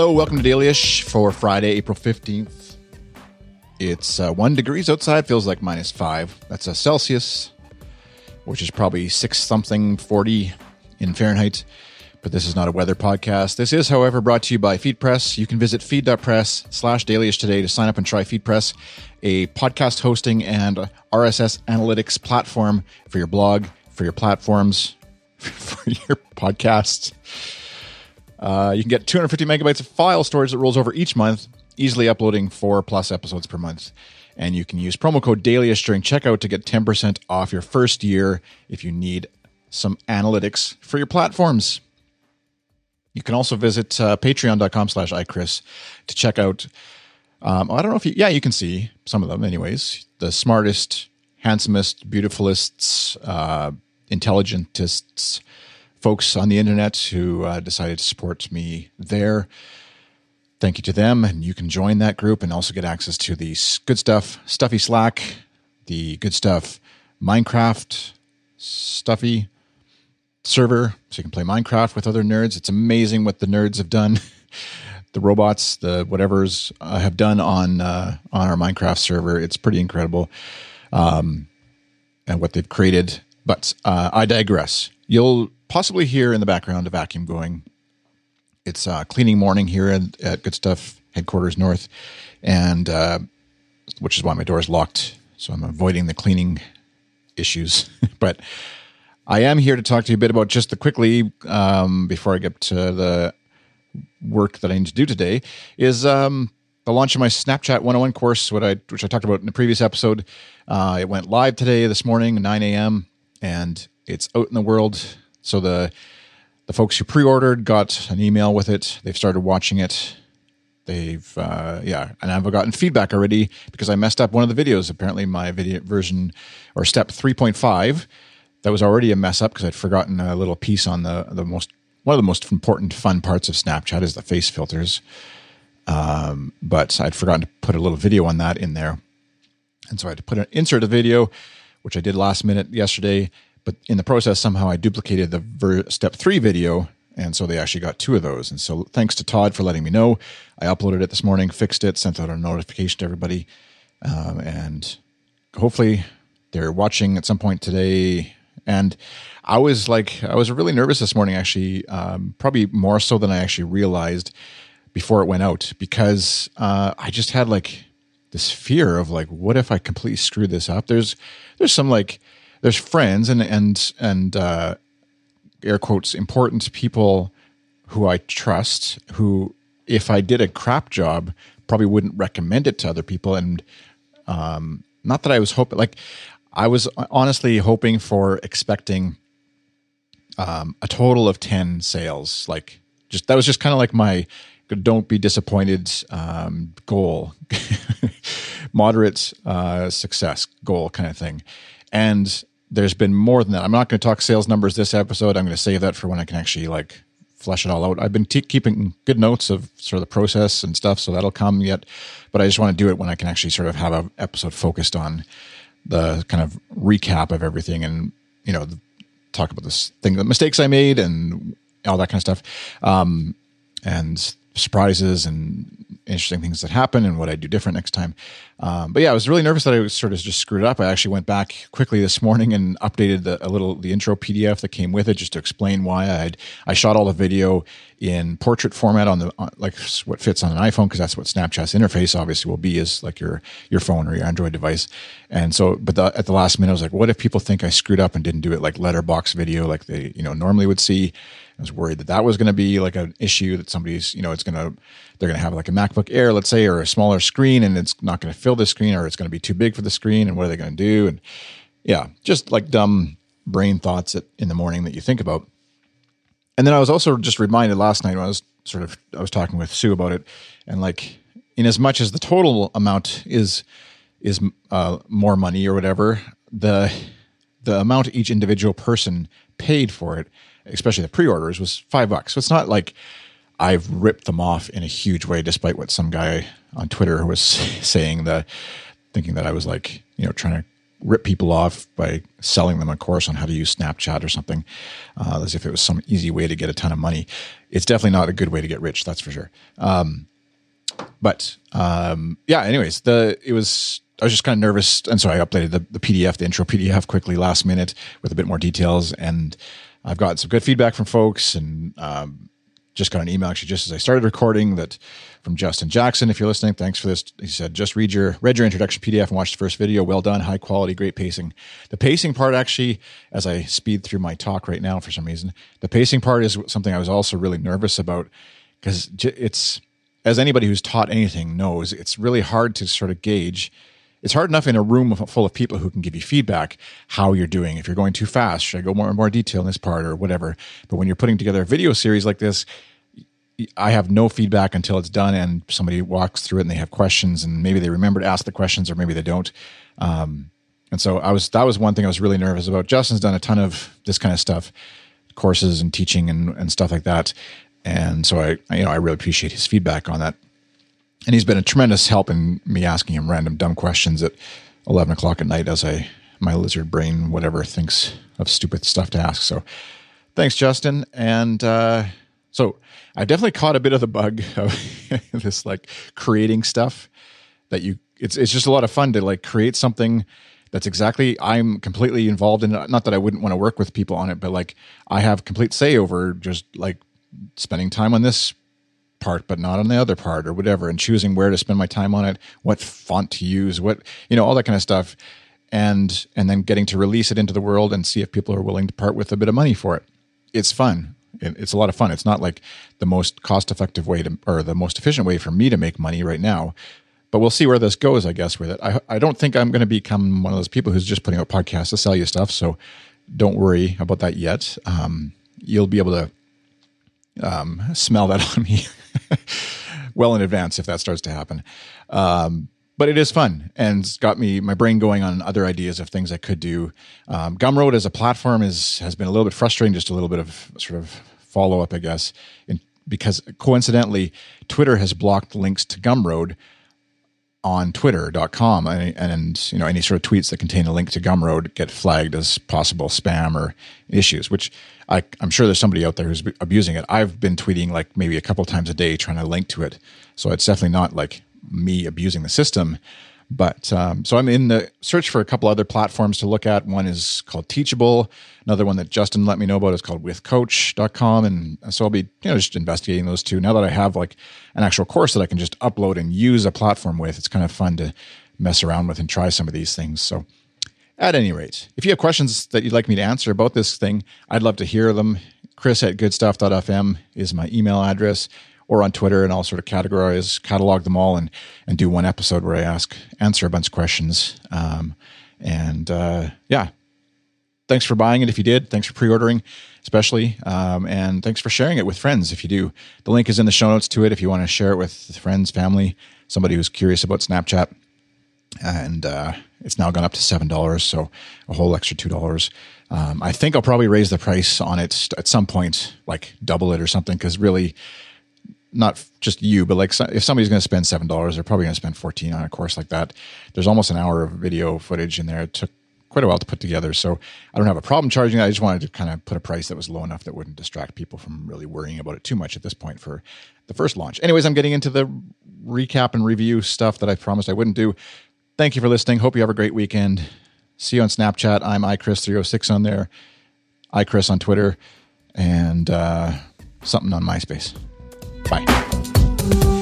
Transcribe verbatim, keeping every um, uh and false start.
Hello, welcome to Dailyish for Friday, April fifteenth. It's uh, one degrees outside, feels like minus five. That's a Celsius, which is probably six something forty in Fahrenheit. But this is not a weather podcast. This is, however, brought to you by FeedPress. You can visit feed.press slash Dailyish today to sign up and try FeedPress, a podcast hosting and R S S analytics platform for your blog, for your platforms, for your podcasts. Uh, you can get two hundred fifty megabytes of file storage that rolls over each month, easily uploading four plus episodes per month. And you can use promo code Dailyish during checkout to get ten percent off your first year if you need some analytics for your platforms. You can also visit uh, patreon.com slash iChris to check out, um, I don't know if you, yeah, you can see some of them anyways. The smartest, handsomest, beautifulists, uh, intelligentists, folks on the internet who uh, decided to support me there. Thank you to them. And you can join that group and also get access to the Good Stuff, Stuffy Slack, the Good Stuff Minecraft, Stuffy server, so you can play Minecraft with other nerds. It's amazing what the nerds have done. The robots, the whatevers uh, have done on uh, on our Minecraft server. It's pretty incredible, um, and what they've created. But uh, I digress. You'll possibly hear in the background a vacuum going. It's uh, cleaning morning here at, at Good Stuff headquarters north, and uh, which is why my door is locked. So I'm avoiding the cleaning issues. But I am here to talk to you a bit about just the quickly, um, before I get to the work that I need to do today, is um, the launch of my Snapchat one oh one course, what I which I talked about in the previous episode. Uh, it went live today, this morning, nine a.m., and it's out in the world. So the the folks who pre-ordered got an email with it. They've started watching it. They've, uh, yeah, and I've gotten feedback already because I messed up one of the videos. Apparently my video version, or step three point five, that was already a mess up because I'd forgotten a little piece on the, the most, one of the most important fun parts of Snapchat is the face filters. Um, but I'd forgotten to put a little video on that in there. And so I had to put an insert a video, which I did last minute yesterday. But in the process, somehow I duplicated the ver- step three video, and so they actually got two of those. And so thanks to Todd for letting me know. I uploaded it this morning, fixed it, sent out a notification to everybody. Um, and hopefully they're watching at some point today. And I was like, I was really nervous this morning, actually, um, probably more so than I actually realized before it went out, because uh, I just had like this fear of like, what if I completely screw this up? There's, there's some like, There's friends and and and uh, air quotes important people who I trust, who if I did a crap job, probably wouldn't recommend it to other people. And um, not that I was hoping, like I was honestly hoping for expecting um, a total of ten sales. Like just that was just kind of like my don't be disappointed um, goal, moderate uh, success goal kind of thing, and there's been more than that. I'm not going to talk sales numbers this episode. I'm going to save that for when I can actually like flesh it all out. I've been t- keeping good notes of sort of the process and stuff, so that'll come yet. But I just want to do it when I can actually sort of have an episode focused on the kind of recap of everything and, you know, talk about this thing, the mistakes I made and all that kind of stuff. Um, and surprises and interesting things that happen and what I do different next time. Um, but yeah, I was really nervous that I was sort of just screwed up. I actually went back quickly this morning and updated the, a little, the intro P D F that came with it just to explain why I had, I shot all the video in portrait format on the, on, like what fits on an iPhone. Cause that's what Snapchat's interface obviously will be, is like your, your phone or your Android device. And so, but the, at the last minute, I was like, what if people think I screwed up and didn't do it like letterbox video, like they, you know, normally would see. I was worried that that was going to be like an issue that somebody's, you know, it's going to, they're going to have like a MacBook Air, let's say, or a smaller screen, and it's not going to fill the screen, or it's going to be too big for the screen. And what are they going to do? And yeah, just like dumb brain thoughts that, in the morning that you think about. And then I was also just reminded last night when I was sort of, I was talking with Sue about it, and like, in as much as the total amount is, is uh, more money or whatever, the, the amount each individual person paid for it, especially the pre-orders, was five bucks. So it's not like I've ripped them off in a huge way, despite what some guy on Twitter was saying, that thinking that I was like, you know, trying to rip people off by selling them a course on how to use Snapchat or something, uh, as if it was some easy way to get a ton of money. It's definitely not a good way to get rich, that's for sure. Um, but um, yeah, anyways, the it was I was just kind of nervous, and so I updated the, the P D F, the intro P D F, quickly last minute with a bit more details, and I've got some good feedback from folks, and um, just got an email actually just as I started recording that from Justin Jackson. If you're listening, thanks for this. He said, just read your read your introduction P D F and watch the first video. Well done, high quality, great pacing. The pacing part, actually, as I speed through my talk right now for some reason, the pacing part is something I was also really nervous about, because it's, as anybody who's taught anything knows, it's really hard to sort of gauge. It's hard enough in a room full of people who can give you feedback how you're doing. If you're going too fast, should I go more and more detail in this part or whatever? But when you're putting together a video series like this, I have no feedback until it's done and somebody walks through it and they have questions, and maybe they remember to ask the questions or maybe they don't. Um, and so I was, that was one thing I was really nervous about. Justin's done a ton of this kind of stuff, courses and teaching and, and stuff like that. And so I, I, you know, I really appreciate his feedback on that. And he's been a tremendous help in me asking him random dumb questions at eleven o'clock at night as I, my lizard brain, whatever, thinks of stupid stuff to ask. So thanks, Justin. And uh, so I definitely caught a bit of the bug of this, like, creating stuff that you, it's it's just a lot of fun to, like, create something that's exactly, I'm completely involved in it. Not that I wouldn't want to work with people on it, but, like, I have complete say over just, like, spending time on this part but not on the other part or whatever, and choosing where to spend my time on it, what font to use, what, you know, all that kind of stuff, and and then getting to release it into the world and see if people are willing to part with a bit of money for it. It's fun. It, it's a lot of fun. It's not like the most cost-effective way to, or the most efficient way for me to make money right now, but we'll see where this goes, I guess, with it. I, I don't think I'm going to become one of those people who's just putting out podcasts to sell you stuff, so don't worry about that yet. Um, you'll be able to um, smell that on me well in advance if that starts to happen. Um, but it is fun, and it's got me, my brain going on other ideas of things I could do. Um, Gumroad as a platform is, has been a little bit frustrating, just a little bit of sort of follow up, I guess, in, because coincidentally, Twitter has blocked links to Gumroad on twitter dot com, and, and you know, any sort of tweets that contain a link to Gumroad get flagged as possible spam or issues, which I, I'm sure there's somebody out there who's abusing it. I've been tweeting like maybe a couple times a day trying to link to it, so it's definitely not like me abusing the system. But um, so I'm in the search for a couple other platforms to look at. One is called Teachable. Another one that Justin let me know about is called with coach dot com. And so I'll be, you know, just investigating those two. Now that I have like an actual course that I can just upload and use a platform with, it's kind of fun to mess around with and try some of these things. So at any rate, if you have questions that you'd like me to answer about this thing, I'd love to hear them. Chris at good stuff dot f m is my email address, or on Twitter, and I'll sort of categorize, catalog them all, and and do one episode where I ask, answer a bunch of questions. Um, and uh, yeah, thanks for buying it if you did. Thanks for pre-ordering, especially. Um, and thanks for sharing it with friends if you do. The link is in the show notes to it if you want to share it with friends, family, somebody who's curious about Snapchat. And uh, it's now gone up to seven dollars, so a whole extra two dollars. Um, I think I'll probably raise the price on it at some point, like double it or something, because really, not just you, but like if somebody's going to spend seven dollars, they're probably going to spend fourteen on a course like that. There's almost an hour of video footage in there. It took quite a while to put together, so I don't have a problem charging that. I just wanted to kind of put a price that was low enough that wouldn't distract people from really worrying about it too much at this point for the first launch. Anyways, I'm getting into the recap and review stuff that I promised I wouldn't do. Thank you for listening. Hope you have a great weekend. See you on Snapchat. I'm iChris three oh six on there. iChris on Twitter. And uh, something on MySpace. Bye.